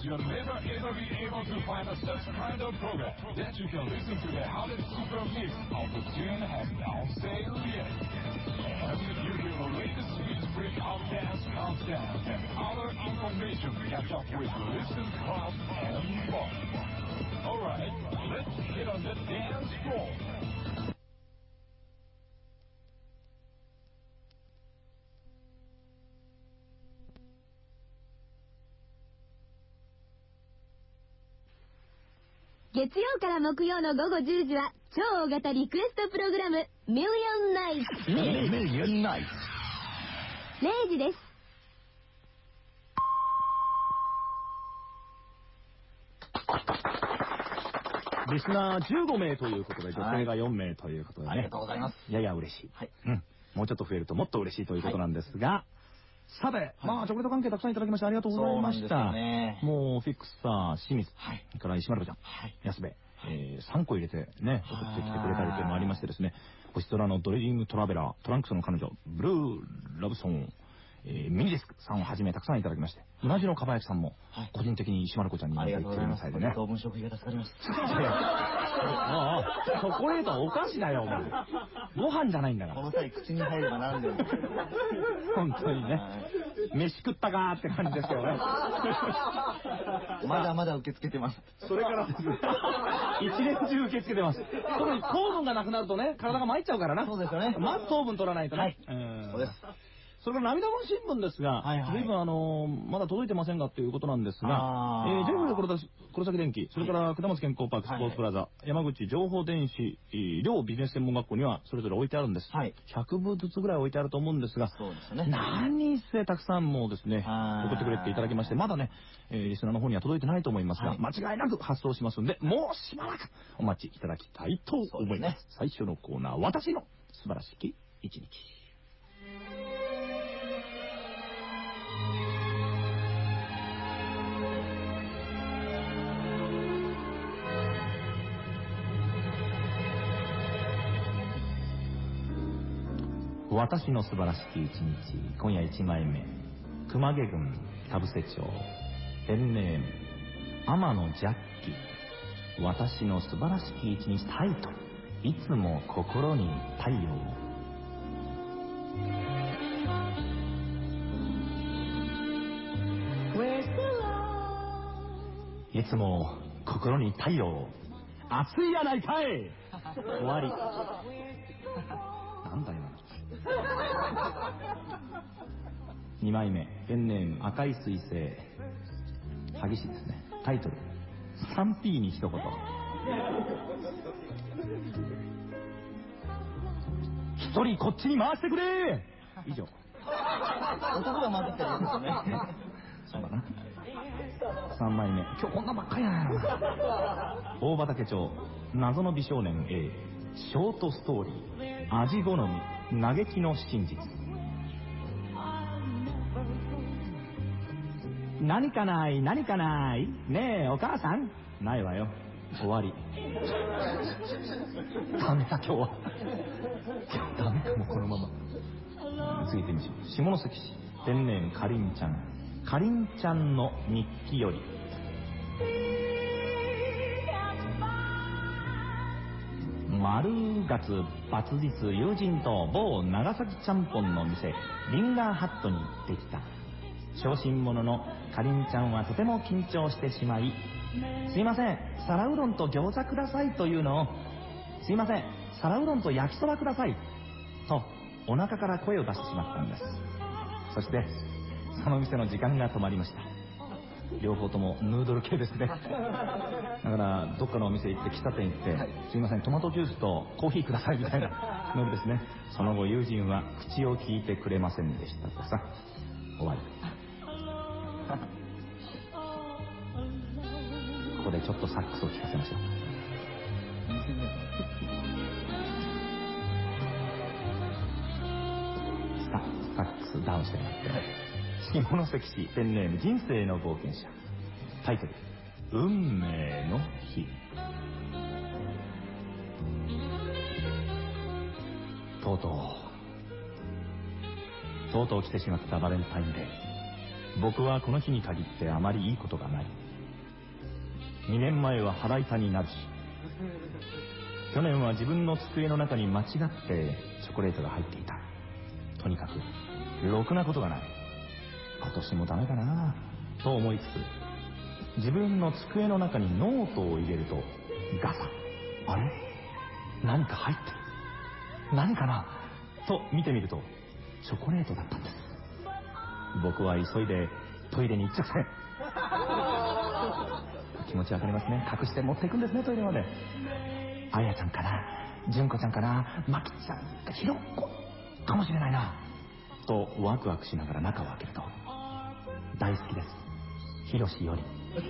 you'll never ever be able to find such kind of program that you can listen to the hottest super mix of the tune has now sale yet. And you hear the latest beat breakout dance countdown and other information catch up with Listen Club and more. Alright, let's get on the dance floor. 月曜から木曜の午後10時は超大型リクエストプログラムミリオンナイツ。0時です。 リスナー15名ということで、女性が4名ということでね。 ありがとうございます。 やや嬉しい。 はい。 もうちょっと増えるともっと嬉しいということなんですが、さて、チョコレート関係たくさんいただきましてありがとうございました。もう、フィックスター、清水、から石丸子ちゃん、安部、3個入れてね、送ってきてくれたりというのもありましてですね、星空のドリームトラベラー、トランクスの彼女、ブルーラブソン、ミニディスクさんをはじめたくさんいただきまして、同じのかばやきさんも、個人的に石丸子ちゃんにありがとうございます。 でね。 当分食費が助かりました。 チョコレートはお菓子だよ、お前。ご飯じゃないんだから。 この際口に入れば何でも。 本当にね。飯食ったかーって感じですけどね。 まだまだ受け付けてます。 それからですね、一年中受け付けてます。特に糖分がなくなるとね、体が参っちゃうからな。 そうですよね。 まず糖分取らないとね。はい。 そうです。 それから涙もん新聞ですが、随分まだ届いてませんがということなんですが、JF 黒崎電機、それから下松健康パークスポーツプラザ、山口情報電子、両ビジネス専門学校にはそれぞれ置いてあるんです。100部ずつぐらい置いてあると思うんですが、何せたくさんもですね、送ってくれていただきまして、まだね、リスナーの方には届いてないと思いますが、間違いなく発送しますんで、もうしばらくお待ちいただきたいと思います。最初のコーナー、私の素晴らしき一日。私の素晴らしき一日、今夜1枚目、熊毛郡田伏町、ペンネーム天野ジャッキ。私の素晴らしき一日タイトル、いつも心に太陽を。いつも心に太陽を。熱いやないかい。終わり。なんだよ2枚目、ペンネーム赤い彗星。激しいですね。タイトル 3P に一言。一人こっちに回してくれ。以上。 男が回ってきたらいいですね。 そうだな。3枚目、今日こんなばっかりやな。大畑町謎の美少年 A、ショートストーリー、味好み嘆きの真実。何かない何かない。ねえお母さん。ないわよ。終わり。ダメだ今日は。ダメかもこのまま。次行ってみましょう。下関市ペンネームかりんちゃん。かりんちゃんの日記より。丸月抜日友人と某長崎ちゃんぽんの店リンガーハットに行ってきた。小心者のかりんちゃんはとても緊張してしまい、すいません皿うどんと餃子くださいというのを、すいません皿うどんと焼きそばくださいとお腹から声を出してしまったんです。そしてその店の時間が止まりました。両方ともヌードル系ですね。だからどっかのお店行って喫茶店行って、すいませんトマトジュースとコーヒーくださいみたいなノリですね。その後友人は口を聞いてくれませんでしたとさ。終わり。ここでちょっとサックスを聞かせましょう。サックスダウンしてもらって、下関市ペンネーム人生の冒険者。タイトル運命の日。とうとう来てしまったバレンタインデー。僕はこの日に限ってあまりいいことがない。 2年前は腹痛になるし、去年は自分の机の中に間違ってチョコレートが入っていた。とにかくろくなことがない。今年もダメかなと思いつつ、自分の机の中にノートを入れるとガサッ、あれ、何か入ってる、何かなと見てみるとチョコレートだったんです。僕は急いでトイレに行っちゃって、気持ちわかりますね。隠して持っていくんですね、トイレまで。あやちゃんかな、純子ちゃんかな、まきちゃん、ひろっこかもしれないなとワクワクしながら中を開けると、大好きです、ひろしより。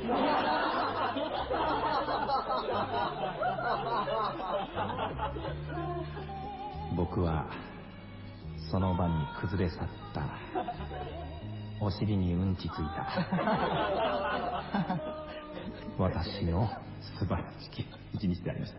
僕はその場に崩れ去った。お尻にうんちついた。私の素晴らしき一日でありました。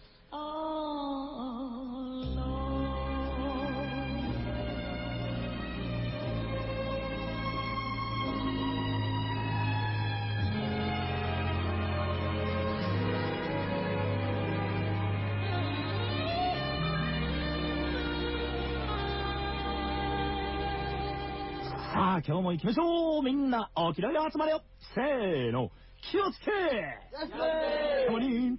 さあ今日も行きましょう。みんなおきらり集まれよ。せーの、気をつけたまに。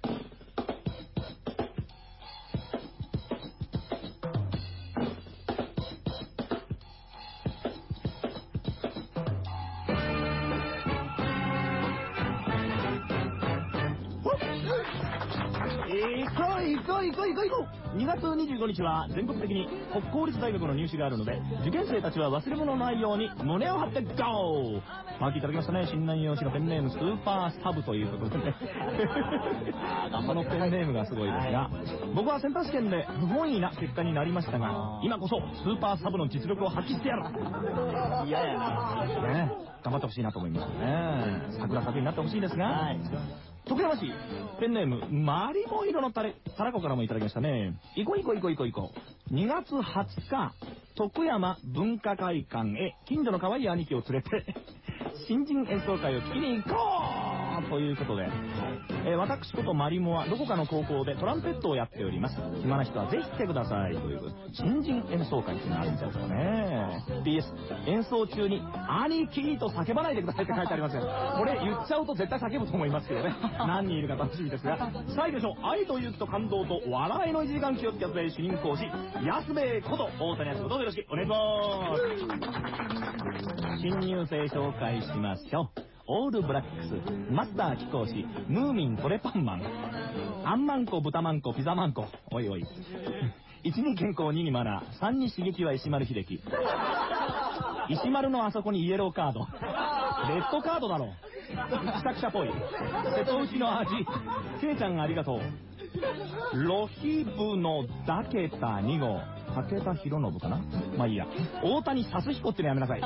行こう。2月25日は全国的に国公立大学の入試があるので、受験生たちは忘れ物のないように胸を張ってゴー。マーキーいただきましたね。新南陽市のペンネームスーパーサブということでね。そのペンネームがすごいですが、僕はセンター試験で不本意な結果になりましたが、今こそスーパーサブの実力を発揮してやる。 嫌やな。 ね、頑張ってほしいなと思いますね。桜咲くになってほしいですが、徳山市ペンネームマリモ色のタラコからもいただきましたね。行こう。2月20日徳山文化会館へ近所の可愛い兄貴を連れて新人演奏会を聞きに行こうということで、私ことマリモはどこかの高校でトランペットをやっております。暇な人はぜひ来てくださいということで、新人演奏会っていうのがあるみたいですよね。 PS 演奏中に兄貴と叫ばないでくださいって書いてありますよ。これ言っちゃうと絶対叫ぶと思いますけどね。何人いるか楽しみですが、さあ行きましょう。愛と勇気と感動と笑いの1時間気をつけて主任講師安部こと大谷康部、どうぞよろしくお願いします。新入生紹介しましょう。オールブラックスマスター貴公子ムーミントレパンマン、アンマンコ豚マンコピザマンコ、おいおい1に健康2にマナー3に刺激は石丸秀樹。石丸のあそこにイエローカード、レッドカードだろ。くしゃくしゃっぽい瀬戸内の味。ケイちゃんありがとう。ロヒブのだけた2号武田博信かな、まあいいや。大谷サスヒコってのやめなさい。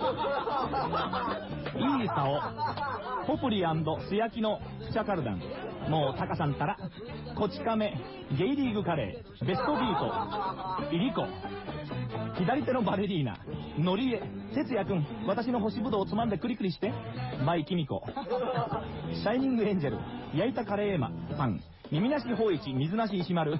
いいさおポプリ&素焼きのクチャカルダン、もうタカさんたらこち亀ゲイリーグカレーベストビートイリコ、左手のバレリーナノリエ哲也くん、私の干しぶどうをつまんでクリクリしてバイキミコ、シャイニングエンジェル焼いたカレーパン、耳なし芳一水なし石丸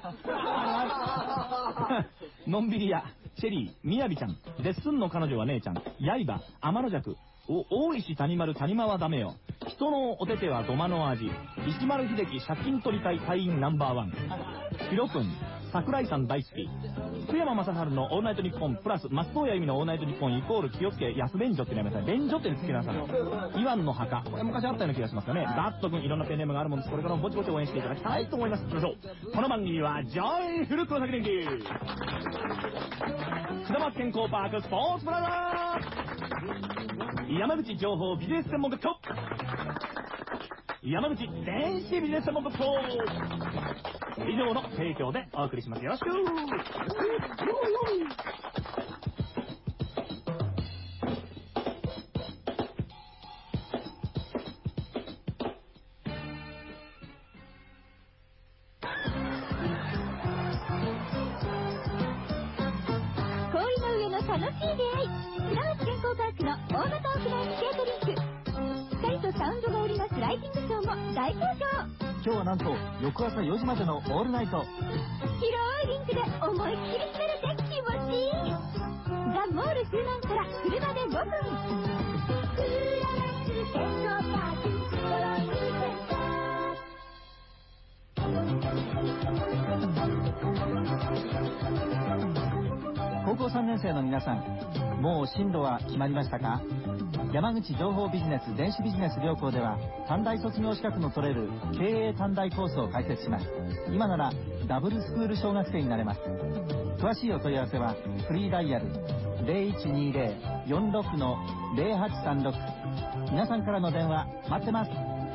のんびり屋チェリーみやびちゃん、レッスンの彼女は姉ちゃん、刃天の弱大石谷丸谷間はダメよ、人のお手手は土間の味、石丸秀樹借金取りたい隊員ナンバーワン、ヒロ君桜井さん大好き、福山雅治のオールナイトニッポンプラス松任谷由実のオールナイトニッポンイコール気をつけ安便所ってやめなさい。便所ってつけなさい。イワンの墓、これ昔あったような気がしますよね。ダット君いろんなペンネームがあるもんです。これからもぼちぼち応援していただきたいと思います。この番組はジョイフル黒崎電機下松健康パークスポーツプラザ山口情報ビジネス専門学校山口電子ビジネス専門学校以上の提供でお送りします。よろしく。 氷の上の楽しい出会い、下町健康パークの大型屋内スケートリンク、光とサウンドが織りなスライディングショーも今日はなんと翌朝4時までのオールナイト。 広いリンクで思いっきり滑れて気持ちいい。ザ・モール周南から車で5分。 高校3年生の皆さん、もう進路は決まりましたか？山口情報ビジネス電子ビジネス両校では短大卒業資格の取れる経営短大コースを開設します。今ならダブルスクール小学生になれます。詳しいお問い合わせはフリーダイヤル 0120-46-0836。 皆さんからの電話待ってます。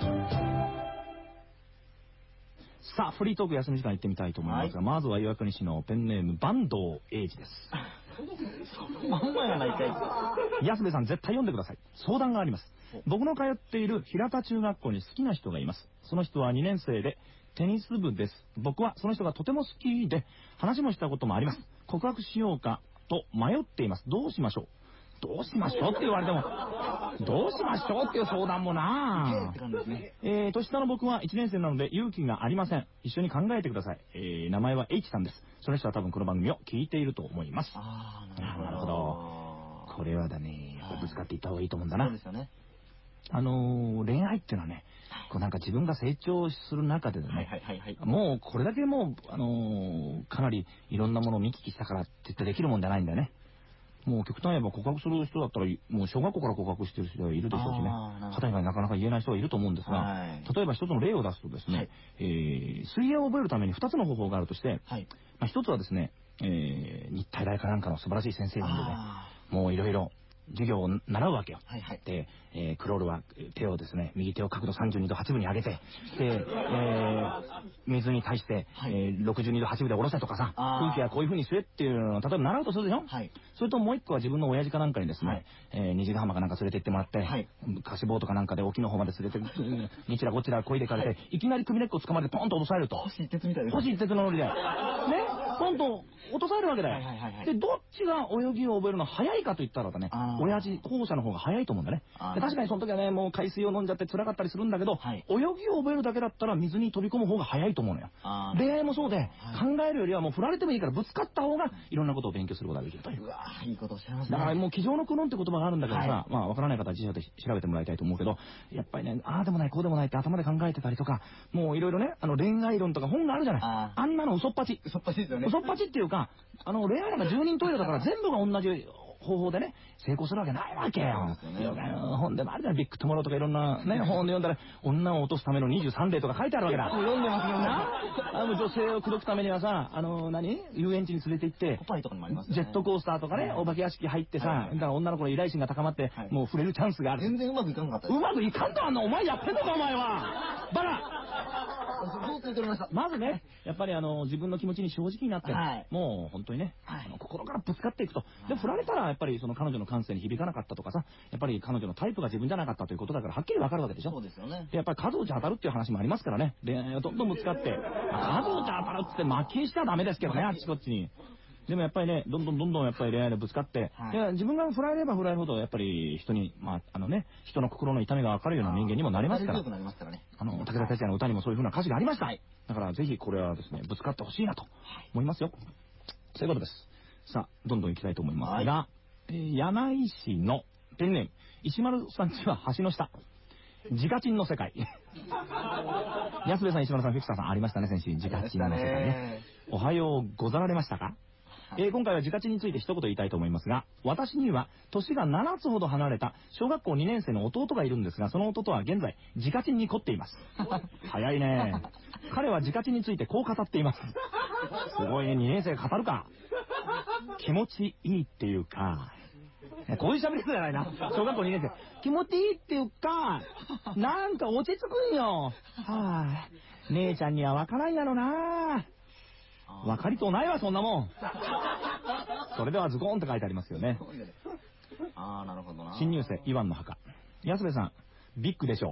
さあ、フリートーク休み時間行ってみたいと思いますが、まずは岩国市のペンネーム坂東英二です。 まんまやないかい。 安部さん絶対読んでください。相談があります。僕の通っている平田中学校に好きな人がいます。その人は2年生でテニス部です。僕はその人がとても好きで話もしたこともあります。告白しようかと迷っています。どうしましょう？どうしましょうって言われてもどうしましょうっていう相談もなぁ。年下の僕は1年生なので勇気がありません。一緒に考えてください。名前は H さんです。その人は多分この番組を聞いていると思います。なるほど。これはだね、やっぱりぶつかっていった方がいいと思うんだな。 そうですよね。 恋愛っていうのはね、こうなんか自分が成長する中でね、もうこれだけもう、かなりいろんなものを見聞きしたからって言ってできるもんじゃないんだよね。もう極端に言えば告白する人だったら、もう小学校から告白してる人はいるでしょうしね。片以外なかなか言えない人がいると思うんですが、例えば一つの例を出すとですね、水泳を覚えるために2つの方法があるとして、一つはですね、日体大かなんかの素晴らしい先生なんでね、もういろいろ授業を習うわけよ。で、クロールは手をですね、右手を角度32度8分に上げて、で、水に対して、62度8分で下ろせとかさ、空気はこういう風に吸えっていうのを例えば習うとするでしょ。それともう一個は自分の親父かなんかにですね、虹ヶ浜かなんか連れて行ってもらって、貸しボートかなんかで沖の方まで連れて、にちらごちら漕いでかれて、いきなり首根っこ掴まれてポンと落とされると。 星一徹みたいです。 星一徹のノリで。ね、ポンと落とされるわけだよ。で、どっちが泳ぎを覚えるの早いかと言ったらね、親父、後者の方が早いと思うんだね。で、確かにその時はね、もう海水を飲んじゃって辛かったりするんだけど、泳ぎを覚えるだけだったら水に飛び込む方が早いと思うのよ。恋愛もそうで、考えるよりはもう振られてもいいからぶつかった方がいろんなことを勉強することができるという。 うわー、いいことおっしゃいますね。 だからもう机上の苦論って言葉があるんだけどさ、まあわからない方は辞書で調べてもらいたいと思うけど、やっぱりね、ああでもないこうでもないって頭で考えてたりとか、もういろいろね、恋愛論とか本があるじゃない。あんなの嘘っぱち。 嘘っぱちですよね。 嘘っぱちっていうか、恋愛なんか10人トイレだから全部が同じ方法でね、成功するわけないわけよ。本でもあるじゃん、ビッグトモローとかいろんなね、本で読んだら、女を落とすための23例とか書いてあるわけだ。 読んでますよね。 女性を口説くためにはさ、遊園地に連れて行って、ジェットコースターとかね、お化け屋敷入ってさ、だから女の子の依頼心が高まって、もう触れるチャンスがある。 全然うまくいかなかったです。 うまくいかんとあんな、お前やってんのか、お前は。バカまずね、やっぱり自分の気持ちに正直になって、もう本当にね、心からぶつかっていくと。で、振られたらやっぱりその彼女の感性に響かなかったとかさ、やっぱり彼女のタイプが自分じゃなかったということだからはっきりわかるわけでしょ。 そうですよね。 で、やっぱり数打ち当たるっていう話もありますからね。恋愛がどんどんぶつかって、数打ち当たるって負けしちゃダメですけどね、あっちこっちに。でもやっぱりね、どんどんやっぱり恋愛でぶつかって、自分が振られれば振られるほど、やっぱり人に、人の心の痛みが分かるような人間にもなりますから。武田鉄矢の歌にもそういう風な歌詞がありました。だからぜひこれはですね、ぶつかってほしいなと思いますよ。そういうことです。さあ、どんどん行きたいと思いますが、柳井市のペンネーム、石丸さんちは橋の下。自家賃の世界。安部さん、石丸さん、フィクサーさんありましたね、先週。自家賃の世界ね。おはようござられましたか？今回は自家賃について一言言いたいと思いますが、私には年が7つほど離れた小学校2年生の弟がいるんですが、その弟は現在自家賃に凝っています。早いね。彼は自家賃についてこう語っています。すごいね、2年生が語るか。気持ちいいっていうか、こういう喋り方じゃないな。小学校2年生。気持ちいいっていうか、なんか落ち着くんよ。姉ちゃんには分からんやろな。分かりとうないわ、そんなもん。それではズコーンって書いてありますよね。 なるほどな。 新入生、イワンの墓。安部さん、ビッグでしょう。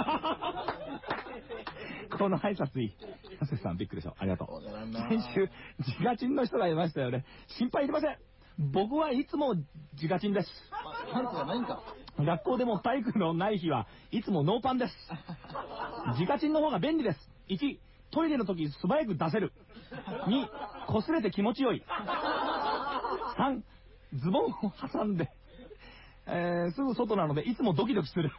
この挨拶いい。安部さん、ビッグでしょう。ありがとう。先週、自家賃の人がいましたよね。心配いりません。僕はいつも自家賃です。 パンツがないんか。 学校でも体育のない日はいつもノーパンです。自家賃の方が便利です。 1、トイレの時素早く出せる。2、擦れて気持ちよい。3、ズボンを挟んで、すぐ外なのでいつもドキドキする。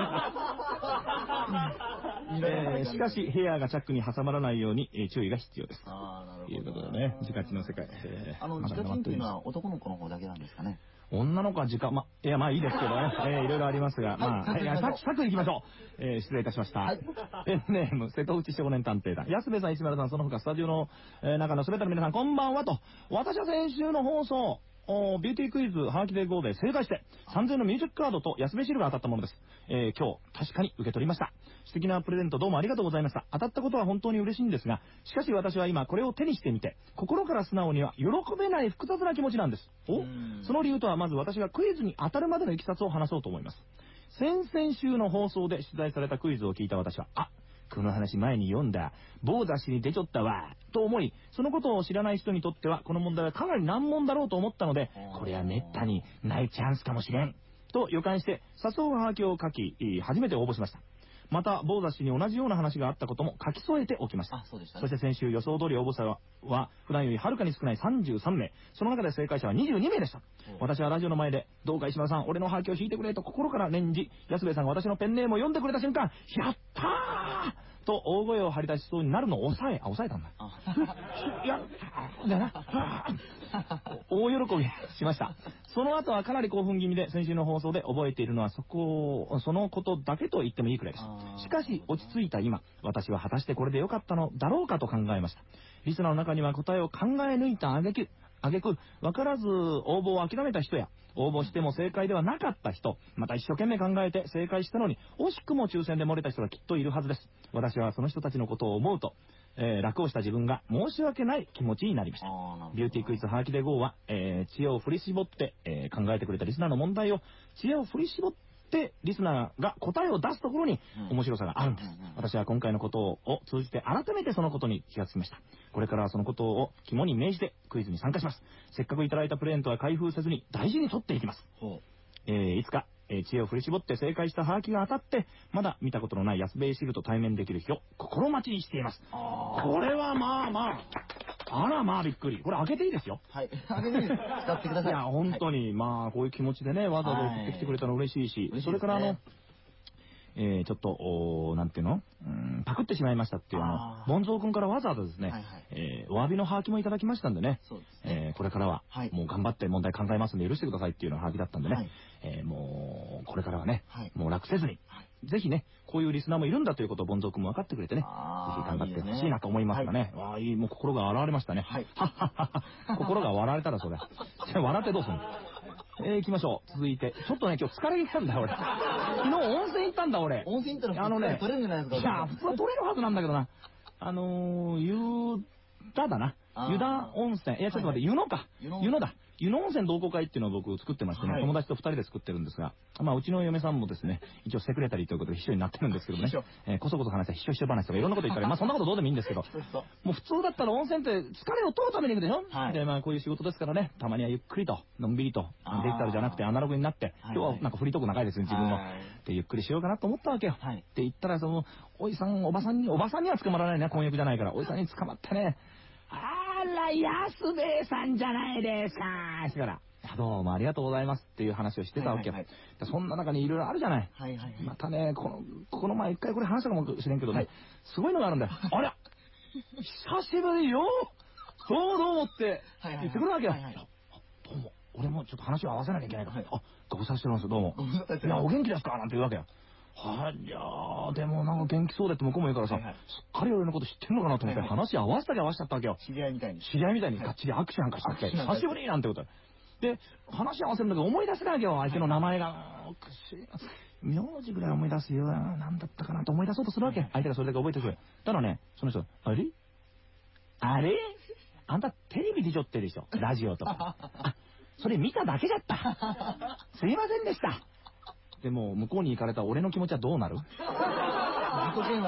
しかしヘアがチャックに挟まらないように注意が必要です。ということでね、自家知の世界。 自家知っていうのは男の子の方だけなんですかね。 女の子はいや、まあいいですけどね。いろいろありますが、まあ、サク行きましょう。失礼いたしました。ペンネーム、瀬戸内少年探偵団。安部さん、石丸さん、その他スタジオの中のすべての皆さん、こんばんはと。私は先週の放送、ビューティークイズハーキデー号で正解して3000円のミュージックカードと安部シールが当たったものです。今日確かに受け取りました。素敵なプレゼントどうもありがとうございました。当たったことは本当に嬉しいんですが、しかし私は今これを手にしてみて心から素直には喜べない複雑な気持ちなんです。その理由とはまず私がクイズに当たるまでのいきさつを話そうと思います。先々週の放送で出題されたクイズを聞いた私は、この話前に読んだ某雑誌に出ちょったわと思い、そのことを知らない人にとってはこの問題はかなり難問だろうと思ったので、これはめったにないチャンスかもしれんと予感して早速はがきを書き初めて応募しました。また某雑誌に同じような話があったことも書き添えておきました。そして先週予想通り応募者は普段よりはるかに少ない33名、その中で正解者は22名でした。私はラジオの前でどうか石丸さん俺のハガキを引いてくれと心から念じ、安部さんが私のペンネームを読んでくれた瞬間、やったーと大声を張り出しそうになるのを抑えたんだ。やっただな。大喜びしました。その後はかなり興奮気味で、先週の放送で覚えているのはそのことだけと言ってもいいくらいです。しかし落ち着いた今、私は果たしてこれでよかったのだろうかと考えました。リスナーの中には答えを考え抜いた挙句分からず応募を諦めた人や、応募しても正解ではなかった人、また一生懸命考えて正解したのに惜しくも抽選で漏れた人がきっといるはずです。私はその人たちのことを思うと、楽をした自分が申し訳ない気持ちになりました。ビューティークイズハーキデ号は、知恵を振り絞って、考えてくれたリスナーの問題を知恵を振り絞ってリスナーが答えを出すところに面白さがあるんです。私は今回のことを通じて改めてそのことに気がつきました。これからはそのことを肝に銘じてクイズに参加します。せっかくいただいたプレゼントは開封せずに大事に取っていきます。いつか知恵を振り絞って正解したハガキが当たってまだ見たことのない安部シルと対面できる日を心待ちにしています。これはまあびっくり。これ開けていいですよ。 はい、開けていいです。使ってください。 いや本当にまあこういう気持ちでねわざわざ送ってきてくれたの嬉しいし、それからちょっとなんていうのパクってしまいましたっていうボンゾー君からわざわざですね、お詫びのハガキもいただきましたんでね、これからはもう頑張って問題考えますんで許してくださいっていうのハガキだったんでね、もうこれからはね、もう楽せずに、ぜひねこういうリスナーもいるんだということをボンゾー君も分かってくれてね、ぜひ頑張ってほしいなと思いますがね。もう心が洗われましたね。心が笑われたらそれ笑ってどうするの。行きましょう。続いてちょっとね今日疲れてたんだよ俺。昨日温泉行ったんだ俺。 温泉行ったら取れるんじゃないですか。 いや普通は取れるはずなんだけどな。湯田温泉、いやちょっと待って、湯野だ。湯野温泉同好会っていうのを僕作ってましてね、友達と2人で作ってるんですが、まあうちの嫁さんもですね、一応セクレタリーということで秘書になってるんですけどね、こそこそ話した秘書話とかいろんなこと言ったら、まあそんなことどうでもいいんですけど、もう普通だったら温泉って疲れを取るために行くでしょ。でまあこういう仕事ですからね、たまにはゆっくりとのんびりとデジタルじゃなくてアナログになって、今日はなんかフリートーク長いですね自分の。でゆっくりしようかなと思ったわけよ。って言ったらそのおじさんおばさんには捕まらないね、婚約じゃないからおじさんに捕まってね。あら、安部さんじゃないですかーから、どうもありがとうございますっていう話をしてたわけよ。そんな中にいろいろあるじゃない。またね、この前一回これ話したかもしれんけどね、すごいのがあるんだよ。あら久しぶりよどうもって言ってくるわけよ。どうも、俺もちょっと話を合わせなきゃいけないから、ご無沙汰してます、どうも。いや、お元気ですかなんて言うわけよ。いやー、でもなんか元気そうでって向こうも言うからさ、すっかり俺のこと知ってんのかなと思って話合わせたったわけよ。知り合いみたいにがっちり握手なんかしたっけ、久しぶりなんてことで話合わせるんだけど思い出せないわけよ、相手の名前が。名字ぐらい思い出すよ、なんだったかなと思い出そうとするわけ、相手がそれだけ覚えてくる。ただね、その人、あれあんたテレビ出ちょってるでしょ、ラジオとか。それ見ただけだった。すいませんでした。でも向こうに行かれた俺の気持ちはどうなる？